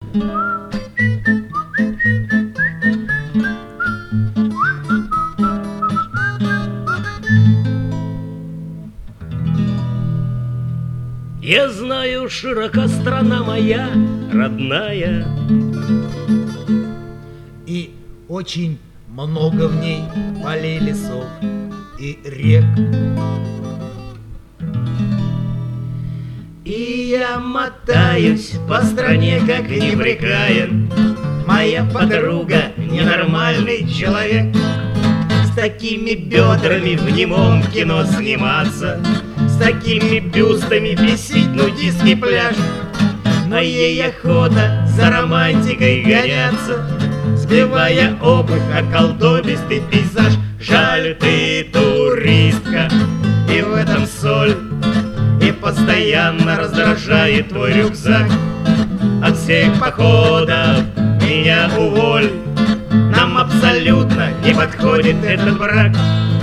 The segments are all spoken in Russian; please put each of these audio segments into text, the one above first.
Я знаю, широка страна моя родная, и очень много в ней полей, лесов и рек. И я мотаюсь по стране, как непрекаян. Моя подруга ненормальный человек. С такими бедрами в немом кино сниматься, с такими бюстами бесить нудистский пляж. А ей охота за романтикой гоняться, сбивая обувь о колдобистый пейзаж. Жаль, ты туристка, и в этом соль, и постоянно раздражает твой рюкзак. От всех походов меня уволь, нам абсолютно не подходит этот брак.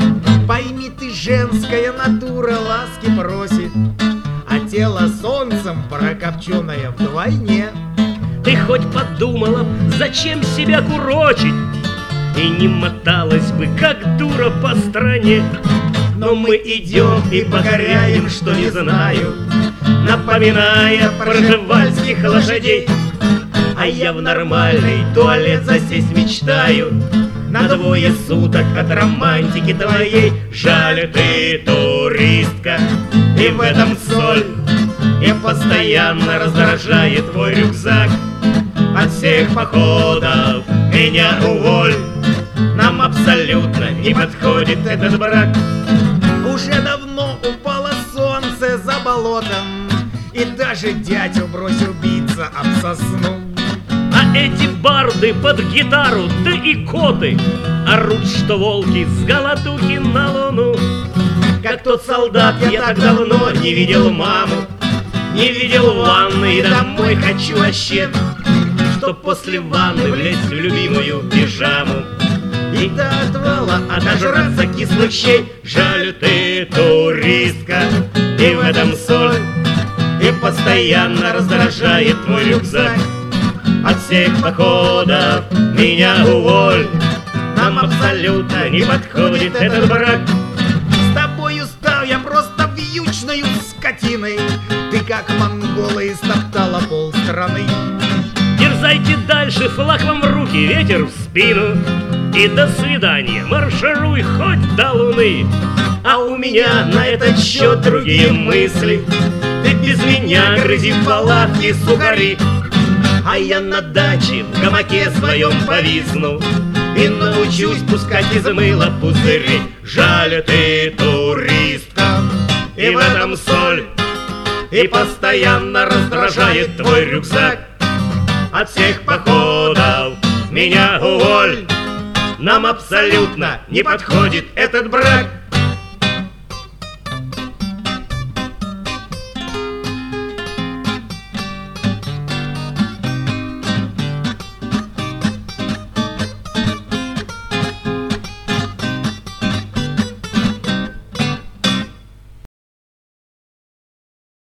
Пойми ты, женская натура ласки просит, а тело солнцем прокопченое вдвойне. Ты хоть подумала, зачем себя курочить, и не моталась бы, как дура, по стране. Но мы идем и покоряем, что не знаю, напоминая пржевальских лошадей. А я в нормальный туалет засесть мечтаю на 2 суток от романтики твоей. Жаль, ты туристка, и в этом соль, и постоянно раздражает твой рюкзак. От всех походов меня уволь, нам абсолютно не подходит этот брак. Уже давно упало солнце за болотом, и даже дятел бросил биться об сосну. А эти барды под гитару, да и коты орут, что волки с голодухи на луну. Как тот солдат, я так давно не видел маму, не видел ванны, и домой хочу вообще, чтоб после ванны влезть в любимую пижаму и до отвала отожраться кислых щей. Жаль, ты туристка, и в этом соль, и постоянно раздражает твой рюкзак. От всех походов меня уволь, нам абсолютно не подходит этот брак. С тобою стал я просто вьючною скотиной, ты как монголы истоптала полстраны. Дерзайте дальше, флаг вам в руки, ветер в спину, и до свидания, маршируй хоть до луны. А у меня на этот счет другие мысли, ты без меня грызи в палатке сухари. А я на даче в гамаке своем повисну и научусь пускать из мыла пузыри. Жаль, ты туристка, и в этом соль, и постоянно раздражает твой рюкзак. От всех походов меня уволь, нам абсолютно не подходит этот брак.